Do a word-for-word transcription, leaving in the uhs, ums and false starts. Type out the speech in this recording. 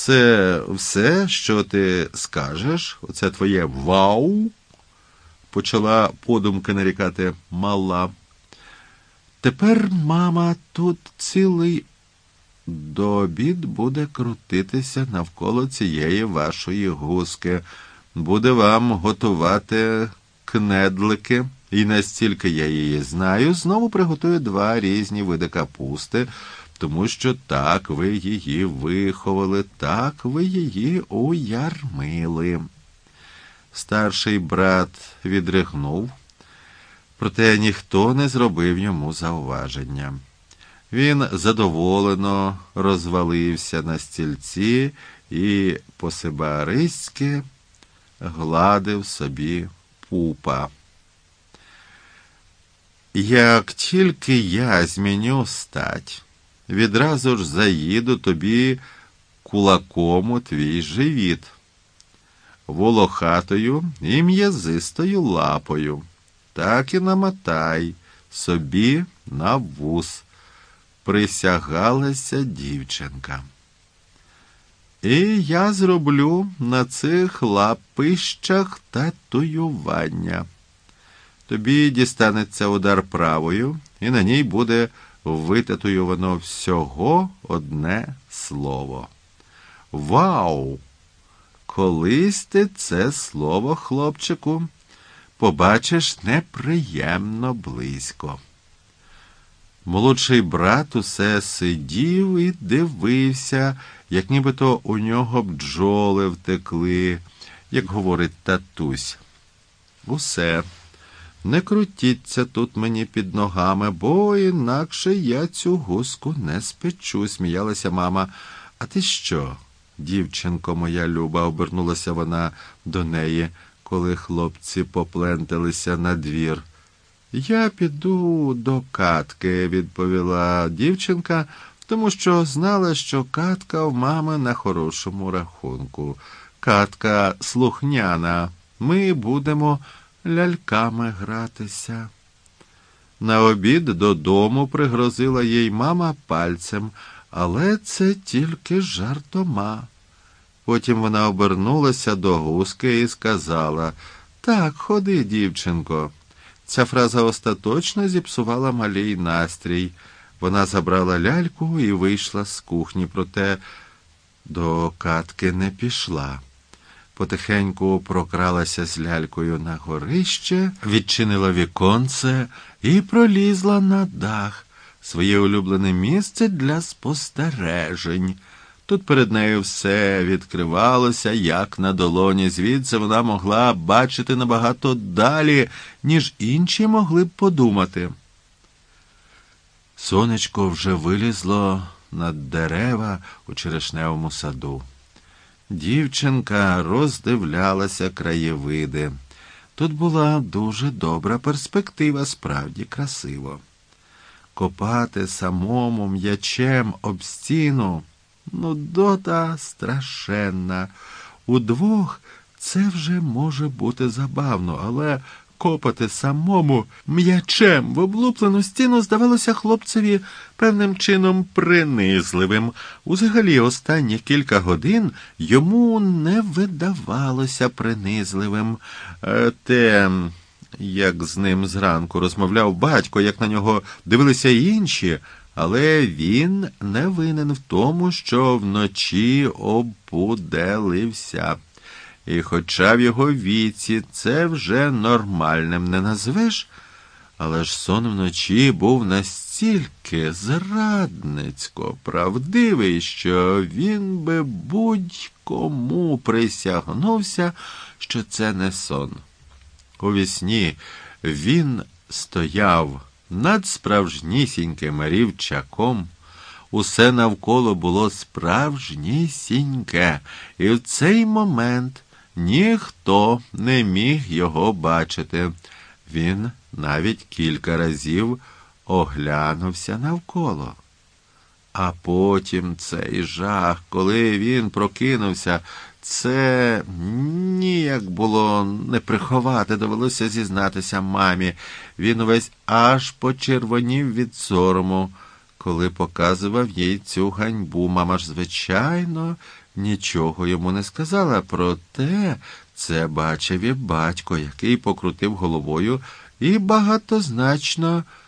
Це все, що ти скажеш? Оце твоє «вау»? Почала подумки нарікати мала. Тепер, мама, тут цілий до обід буде крутитися навколо цієї вашої гуски. Буде вам готувати кнедлики. І настільки я її знаю, знову приготую два різні види капусти, тому що так ви її виховали, так ви її уярмили. Старший брат відригнув, проте ніхто не зробив йому зауваження. Він задоволено розвалився на стільці і по-сибариськи гладив собі пупа. Як тільки я зміню стать, відразу ж заїду тобі кулаком у твій живіт, волохатою і м'язистою лапою. Так і намотай собі на вус, присягалася дівчинка. І я зроблю на цих лапищах татуювання. Тобі дістанеться удар правою, і на ній буде витатуювано всього одне слово. Вау! Колись ти це слово, хлопчику, побачиш неприємно близько. Молодший брат усе сидів і дивився, як нібито у нього бджоли втекли, як говорить татусь. Усе. Не крутіться тут мені під ногами, бо інакше я цю гуску не спечу, сміялася мама. А ти що, дівчинко моя люба, обернулася вона до неї, коли хлопці попленталися на двір. Я піду до Катки, відповіла дівчинка, тому що знала, що Катка в мами на хорошому рахунку. Катка слухняна, ми будемо ляльками гратися. На обід додому пригрозила їй мама пальцем, але це тільки жартома. Потім вона обернулася до гуски і сказала: «Так, ходи, дівчинко». Ця фраза остаточно зіпсувала малій настрій. Вона забрала ляльку і вийшла з кухні, проте до Катки не пішла. Потихеньку прокралася з лялькою на горище, відчинила віконце і пролізла на дах, своє улюблене місце для спостережень. Тут перед нею все відкривалося, як на долоні. Звідси вона могла бачити набагато далі, ніж інші могли б подумати. Сонечко вже вилізло над дерева у черешневому саду. Дівчинка роздивлялася краєвиди. Тут була дуже добра перспектива, справді красиво. Копати самому м'ячем об стіну – нудота страшенна. Удвох це вже може бути забавно, але копати самому м'ячем в облуплену стіну здавалося хлопцеві певним чином принизливим. Узагалі, останні кілька годин йому не видавалося принизливим. Те, як з ним зранку розмовляв батько, як на нього дивилися інші, але він не винен в тому, що вночі обуделився. І хоча в його віці це вже нормальним не назвеш, але ж сон вночі був настільки зрадницько правдивий, що він би будь-кому присягнувся, що це не сон. У вісні він стояв над справжнісіньким рівчаком. Усе навколо було справжнісіньке, і в цей момент ніхто не міг його бачити. Він навіть кілька разів оглянувся навколо. А потім цей жах, коли він прокинувся, це ніяк було не приховати, довелося зізнатися мамі. Він увесь аж почервонів від сорому, коли показував їй цю ганьбу. Мама ж, звичайно, нічого йому не сказала, проте це бачив і батько, який покрутив головою і багатозначно